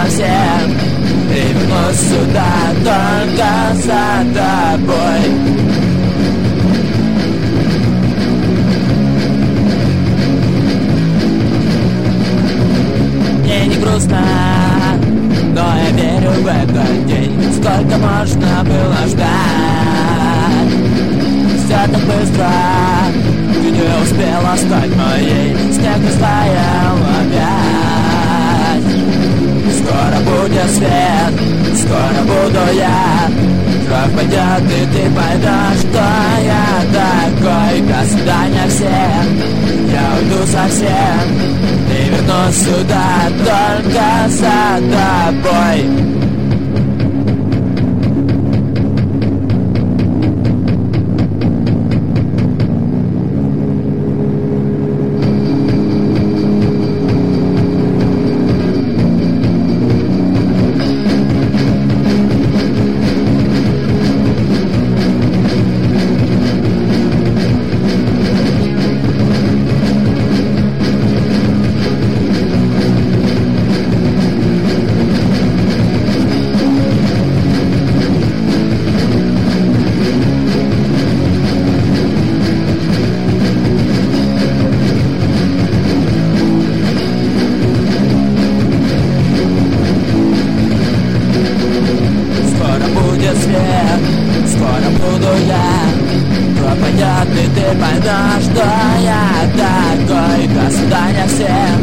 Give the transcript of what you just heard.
совсем и вернусь сюда только за тобой. Мне не грустно, но я верю в этот день. Сколько можно было ждать? Все так быстро, ты не успела стать моей. Снег растаял опять. Скоро будет свет, скоро буду я. Кровь пойдет, и ты поймешь, что я такой. До свидания всем, я уйду совсем и вернусь сюда только за тобой. Скоро буду я. Пропадет, и ты поймешь, что я такой. До свидания всем,